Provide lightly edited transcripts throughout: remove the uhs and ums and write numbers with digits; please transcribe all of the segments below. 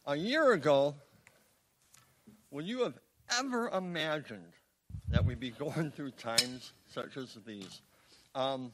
A year ago, would you have ever imagined that we'd be going through times such as these? No,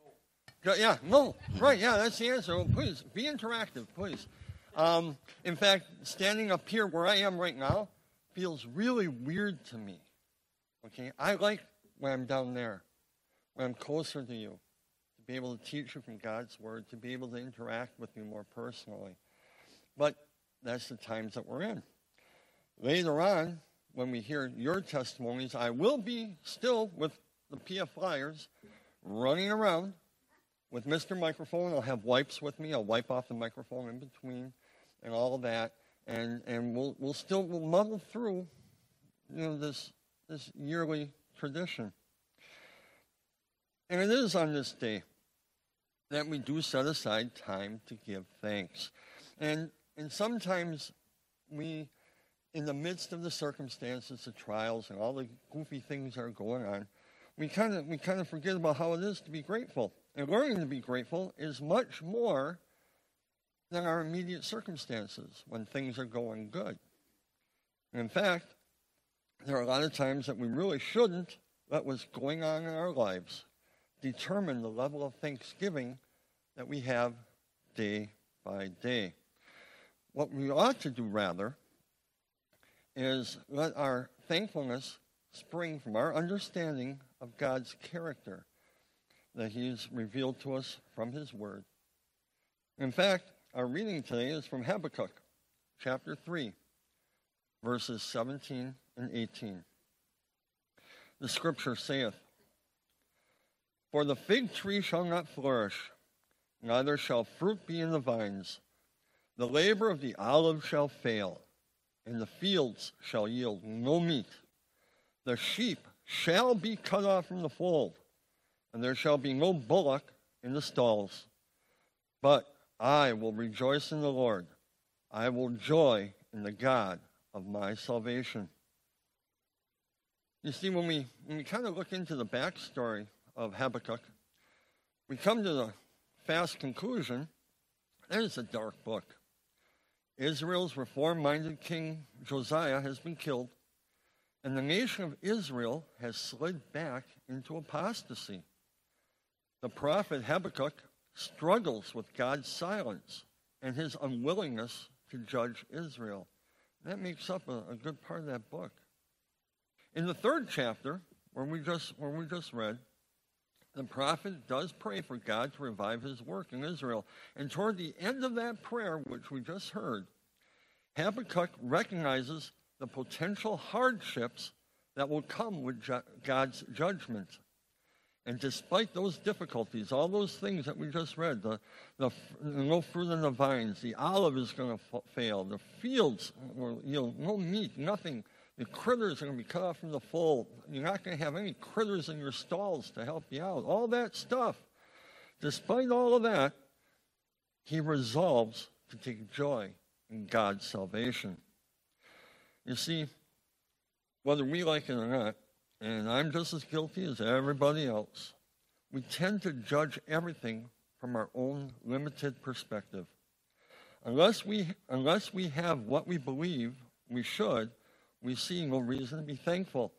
right, that's the answer. Well, please, be interactive, please. In fact, standing up here where I am right now feels really weird to me, okay? I like when I'm down there, when I'm closer to you, to be able to teach you from God's Word, to be able to interact with you more personally. But that's the times that we're in. Later on, when we hear your testimonies, I will be still with the PF Flyers running around with Mr. Microphone. I'll have wipes with me. I'll wipe off the microphone in between and all of that. And we'll muddle through, this yearly tradition. And it is on this day that we do set aside time to give thanks. And sometimes we, in the midst of the circumstances, the trials, and all the goofy things that are going on, we kind of forget about how it is to be grateful. And learning to be grateful is much more than our immediate circumstances when things are going good. And in fact, there are a lot of times that we really shouldn't let what's going on in our lives determine the level of thanksgiving that we have day by day. What we ought to do, rather, is let our thankfulness spring from our understanding of God's character that He's revealed to us from His Word. In fact, our reading today is from Habakkuk, chapter 3, verses 17 and 18. The Scripture saith, "For the fig tree shall not flourish, neither shall fruit be in the vines. The labor of the olive shall fail, and the fields shall yield no meat. The sheep shall be cut off from the fold, and there shall be no bullock in the stalls. But I will rejoice in the Lord. I will joy in the God of my salvation." You see, when we kind of look into the backstory of Habakkuk, we come to the fast conclusion that it's a dark book. Israel's reform-minded king Josiah has been killed, and the nation of Israel has slid back into apostasy. The prophet Habakkuk struggles with God's silence and His unwillingness to judge Israel. That makes up a good part of that book. In the third chapter, where we just read, the prophet does pray for God to revive His work in Israel. And toward the end of that prayer, which we just heard, Habakkuk recognizes the potential hardships that will come with God's judgment. And despite those difficulties, all those things that we just read, the no fruit in the vines, the olive is going to fail, the fields will yield no meat, nothing. The critters are going to be cut off from the fold. You're not going to have any critters in your stalls to help you out. All that stuff. Despite all of that, he resolves to take joy in God's salvation. You see, whether we like it or not, and I'm just as guilty as everybody else, we tend to judge everything from our own limited perspective. Unless we have what we believe we should, we see no reason to be thankful.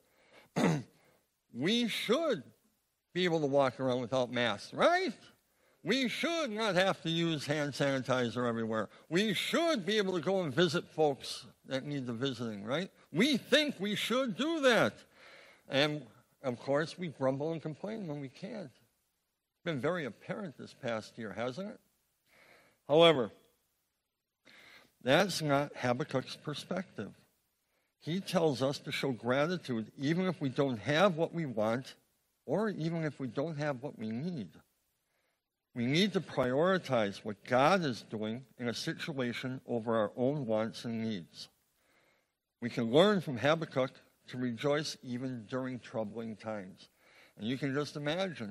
We should be able to walk around without masks, right? We should not have to use hand sanitizer everywhere. We should be able to go and visit folks that need the visiting, right? We think we should do that. And, of course, we grumble and complain when we can't. It's been very apparent this past year, hasn't it? However, that's not Habakkuk's perspective. He tells us to show gratitude even if we don't have what we want or even if we don't have what we need. We need to prioritize what God is doing in a situation over our own wants and needs. We can learn from Habakkuk to rejoice even during troubling times. And you can just imagine,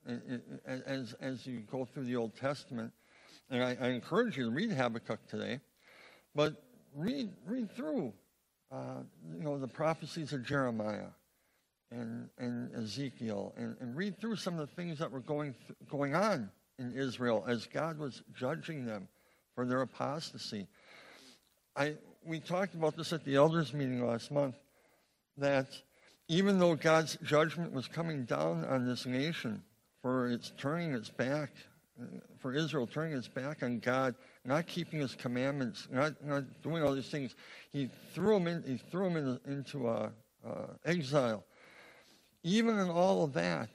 as you go through the Old Testament, and I encourage you to read Habakkuk today, but read through the prophecies of Jeremiah and Ezekiel, and read through some of the things that were going on in Israel as God was judging them for their apostasy. we talked about this at the elders meeting last month, that even though God's judgment was coming down on this nation for its turning its back, for Israel turning its back on God, not keeping His commandments, not doing all these things, He threw them into exile. Even in all of that,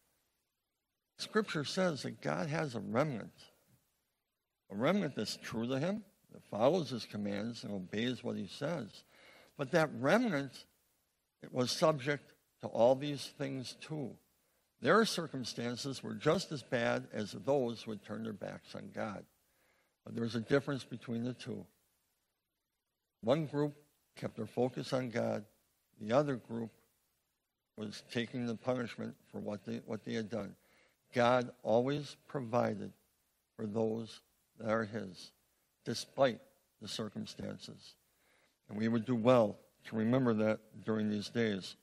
Scripture says that God has a remnant that's true to Him, that follows His commands and obeys what He says. But that remnant, it was subject to all these things too. Their circumstances were just as bad as those who had turned their backs on God. But there was a difference between the two. One group kept their focus on God. The other group was taking the punishment for what they had done. God always provided for those that are His, despite the circumstances. And we would do well to remember that during these days.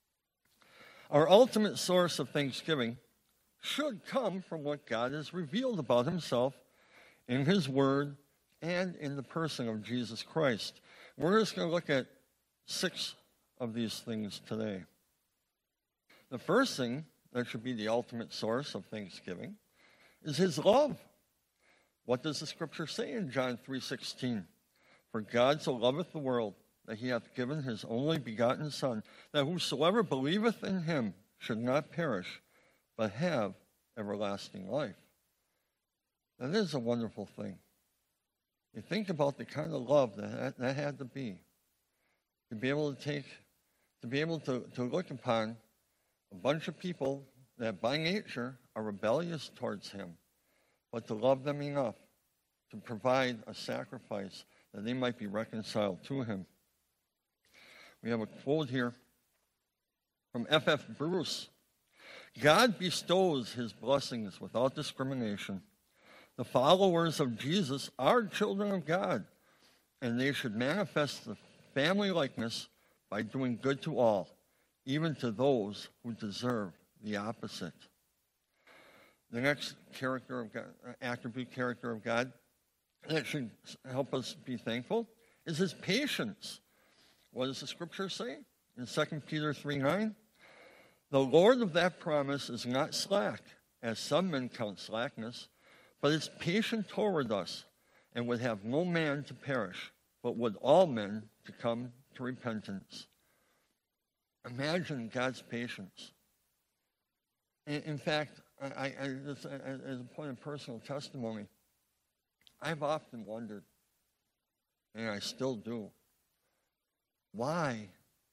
Our ultimate source of thanksgiving should come from what God has revealed about Himself in His Word and in the person of Jesus Christ. We're just going to look at 6 of these things today. The first thing that should be the ultimate source of thanksgiving is His love. What does the Scripture say in John 3:16? For God so loveth the world, that He hath given His only begotten Son, that whosoever believeth in Him should not perish, but have everlasting life. That is a wonderful thing. You think about the kind of love that had to be able to look upon a bunch of people that by nature are rebellious towards Him, but to love them enough to provide a sacrifice that they might be reconciled to Him. We have a quote here from F.F. Bruce. God bestows His blessings without discrimination. The followers of Jesus are children of God, and they should manifest the family likeness by doing good to all, even to those who deserve the opposite. The next character of God, attribute character of God that should help us be thankful is His patience. What does the Scripture say in 2 Peter 3:9? The Lord of that promise is not slack, as some men count slackness, but is patient toward us, and would have no man to perish, but would all men to come to repentance. Imagine God's patience. In fact, as a point of personal testimony, I've often wondered, and I still do, why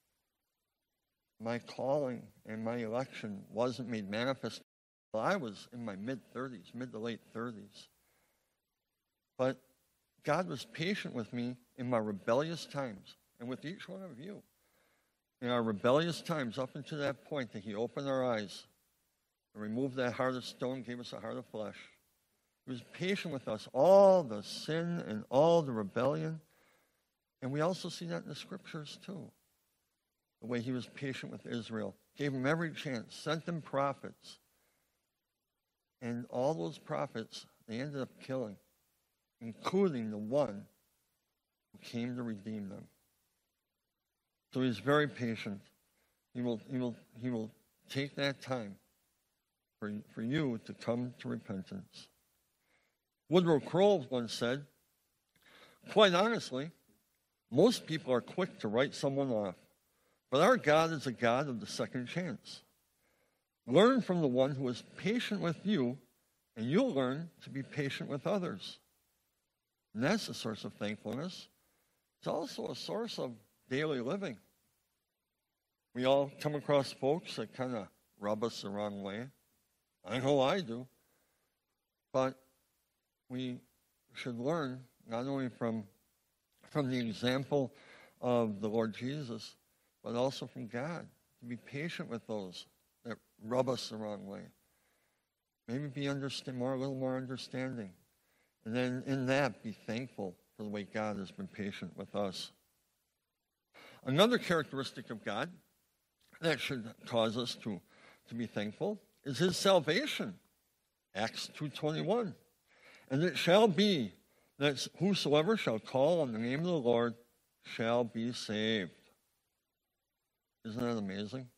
my calling and my election wasn't made manifest while I was in my mid to late 30s. But God was patient with me in my rebellious times, and with each one of you. In our rebellious times, up until that point that He opened our eyes and removed that heart of stone, gave us a heart of flesh. He was patient with us, all the sin and all the rebellion. And we also see that in the Scriptures too. The way He was patient with Israel. Gave them every chance, sent them prophets. And all those prophets, they ended up killing, including the one who came to redeem them. So He's very patient. He will take that time for you to come to repentance. Woodrow Kroll once said, quite honestly, most people are quick to write someone off, but our God is a God of the second chance. Learn from the one who is patient with you, and you'll learn to be patient with others. And that's a source of thankfulness. It's also a source of daily living. We all come across folks that kind of rub us the wrong way. I know I do. But we should learn not only from the example of the Lord Jesus, but also from God, to be patient with those that rub us the wrong way. Maybe be a little more understanding. And then in that, be thankful for the way God has been patient with us. Another characteristic of God that should cause us to be thankful is His salvation. Acts 2:21. And it shall be that whosoever shall call on the name of the Lord shall be saved. Isn't that amazing?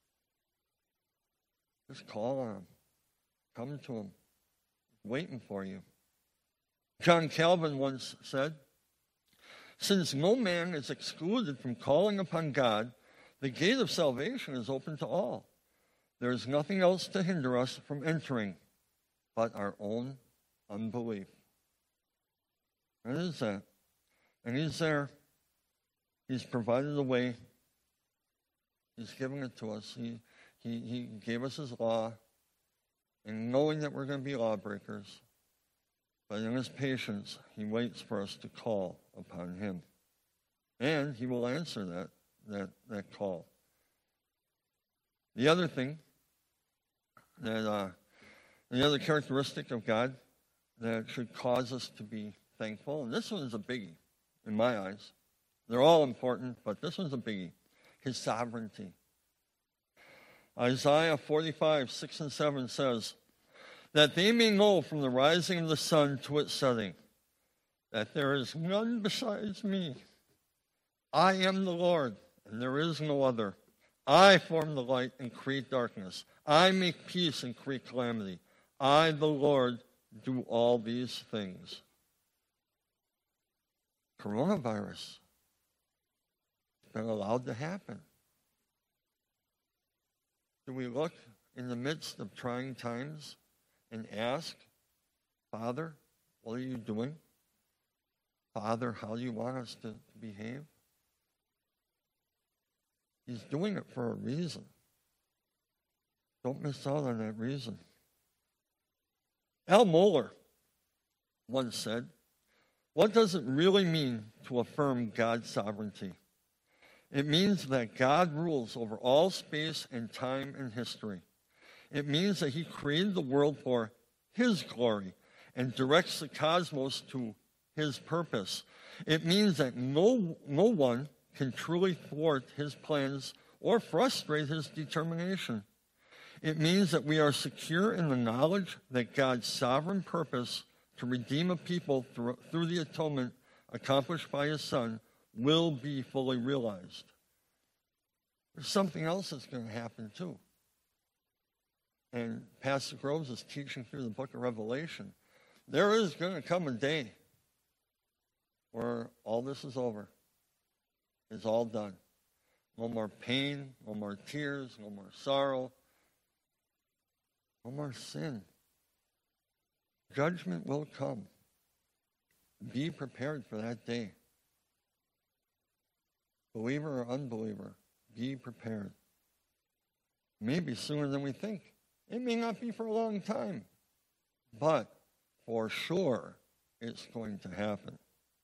Just call on him. Come to him. He's waiting for you. John Calvin once said, "Since no man is excluded from calling upon God, the gate of salvation is open to all. There is nothing else to hinder us from entering but our own unbelief." That is that. And he's there. He's provided a way. He's giving it to us. He gave us his law, and knowing that we're going to be lawbreakers, but in his patience, he waits for us to call upon him. And he will answer that call. The other thing, the other characteristic of God that should cause us to be thankful, and this one is a biggie in my eyes. They're all important, but this one's a biggie. His sovereignty. Isaiah 45:6-7 says, "That they may know from the rising of the sun to its setting, that there is none besides me. I am the Lord, and there is no other. I form the light and create darkness. I make peace and create calamity. I, the Lord, do all these things." Coronavirus has been allowed to happen. Do we look in the midst of trying times and ask, "Father, what are you doing? Father, how do you want us to behave?" He's doing it for a reason. Don't miss out on that reason. Al Mohler once said, "What does it really mean to affirm God's sovereignty? It means that God rules over all space and time and history. It means that he created the world for his glory and directs the cosmos to his purpose. It means that no one can truly thwart his plans or frustrate his determination. It means that we are secure in the knowledge that God's sovereign purpose to redeem a people through the atonement accomplished by his Son will be fully realized." There's something else that's going to happen too. And Pastor Groves is teaching through the book of Revelation. There is going to come a day where all this is over. It's all done. No more pain, no more tears, no more sorrow, no more sin. Judgment will come. Be prepared for that day. Believer or unbeliever, be prepared. Maybe sooner than we think. It may not be for a long time, but for sure it's going to happen.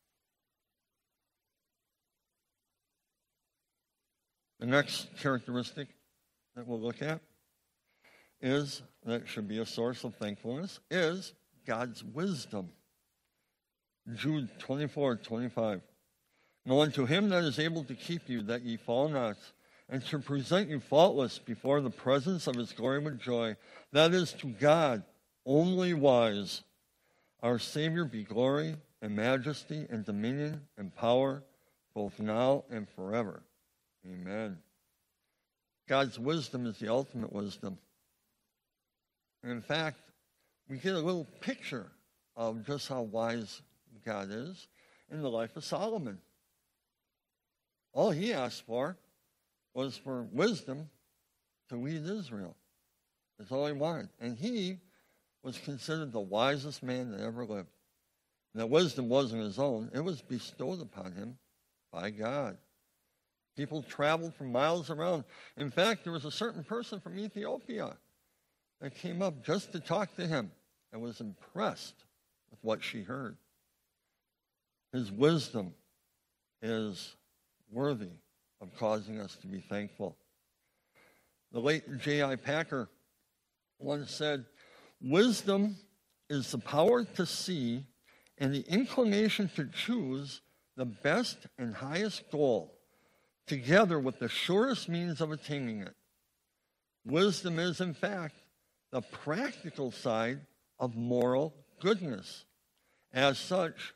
The next characteristic that we'll look at is, that should be a source of thankfulness, is God's wisdom. Jude 24:25. "Now unto him that is able to keep you, that ye fall not, and to present you faultless before the presence of his glory with joy, that is to God, only wise, our Savior, be glory and majesty and dominion and power, both now and forever. Amen." God's wisdom is the ultimate wisdom. And in fact, we get a little picture of just how wise God is in the life of Solomon. All he asked for was for wisdom to lead Israel. That's all he wanted. And he was considered the wisest man that ever lived. And that wisdom wasn't his own. It was bestowed upon him by God. People traveled from miles around. In fact, there was a certain person from Ethiopia that came up just to talk to him and was impressed with what she heard. His wisdom is worthy of causing us to be thankful. The late J.I. Packer once said, "Wisdom is the power to see and the inclination to choose the best and highest goal, together with the surest means of attaining it. Wisdom is, in fact, the practical side of moral goodness. As such,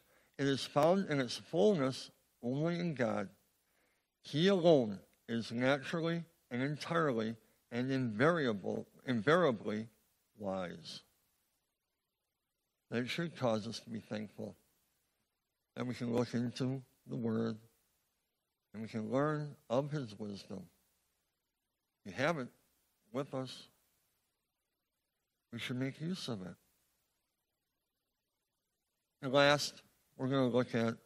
It is found in its fullness only in God. He alone is naturally and entirely and invariably wise. That should cause us to be thankful that we can look into the Word and we can learn of His wisdom. We have it with us. We should make use of it. And last, we're going to look at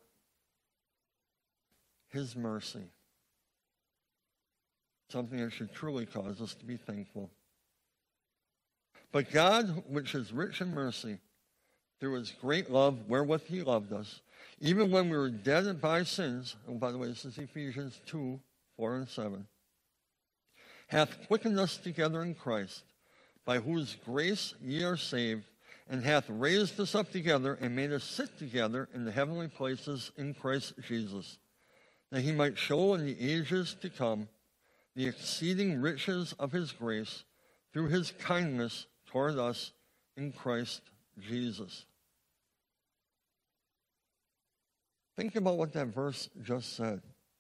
His mercy. Something that should truly cause us to be thankful. But God, which is rich in mercy, through His great love wherewith He loved us, even when we were dead by sins, and by the way, this is Ephesians 2, 4 and 7, hath quickened us together in Christ, by whose grace ye are saved, and hath raised us up together and made us sit together in the heavenly places in Christ Jesus, that He might show in the ages to come the exceeding riches of His grace through His kindness toward us in Christ Jesus. Think about what that verse just said.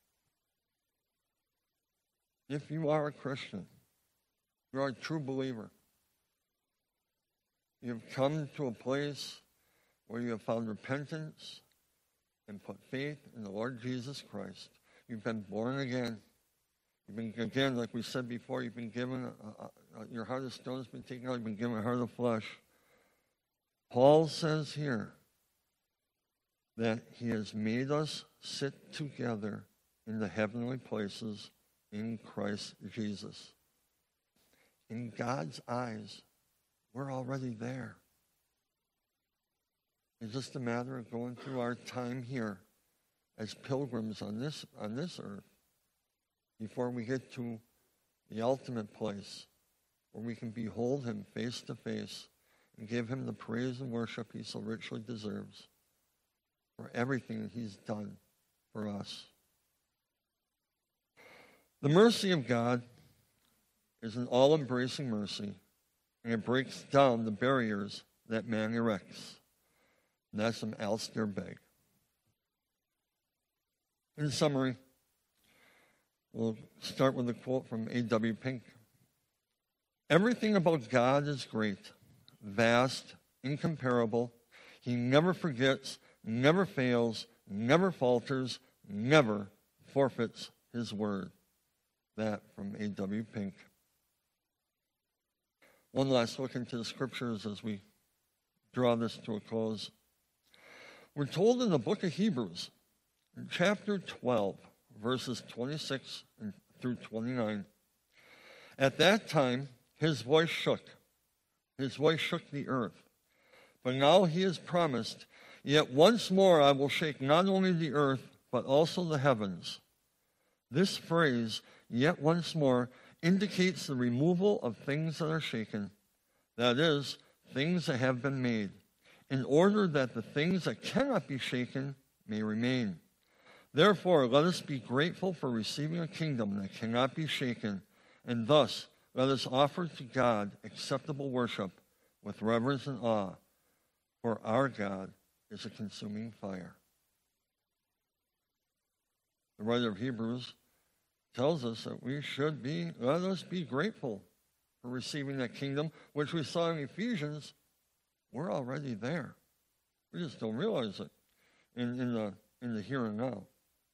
If you are a Christian, you are a true believer, you've come to a place where you have found repentance and put faith in the Lord Jesus Christ. You've been born again. You've been, again, like we said before, you've been given, your heart of stone has been taken out, you've been given a heart of flesh. Paul says here that He has made us sit together in the heavenly places in Christ Jesus. In God's eyes, we're already there. It's just a matter of going through our time here as pilgrims on this earth before we get to the ultimate place where we can behold Him face to face and give Him the praise and worship He so richly deserves for everything that He's done for us. The mercy of God is an all-embracing mercy, and it breaks down the barriers that man erects. And that's from Alistair Begg. In summary, we'll start with a quote from A.W. Pink. Everything about God is great, vast, incomparable. He never forgets, never fails, never falters, never forfeits His word. That from A.W. Pink. One last look into the scriptures as we draw this to a close. We're told in the book of Hebrews, in chapter 12, verses 26 through 29, at that time His voice shook. His voice shook the earth. But now He has promised, yet once more I will shake not only the earth, but also the heavens. This phrase, yet once more, indicates the removal of things that are shaken, that is, things that have been made, in order that the things that cannot be shaken may remain. Therefore, let us be grateful for receiving a kingdom that cannot be shaken, and thus let us offer to God acceptable worship with reverence and awe, for our God is a consuming fire. The writer of Hebrews tells us that let us be grateful for receiving that kingdom, which we saw in Ephesians. We're already there. We just don't realize it in the here and now.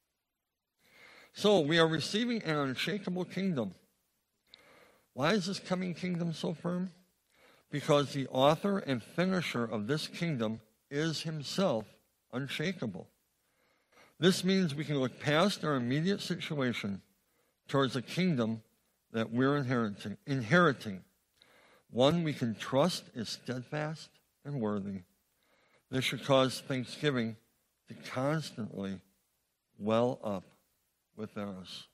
So we are receiving an unshakable kingdom. Why is this coming kingdom so firm? Because the author and finisher of this kingdom is Himself unshakable. This means we can look past our immediate situation towards a kingdom that we're inheriting. One we can trust is steadfast and worthy. This should cause thanksgiving to constantly well up within us.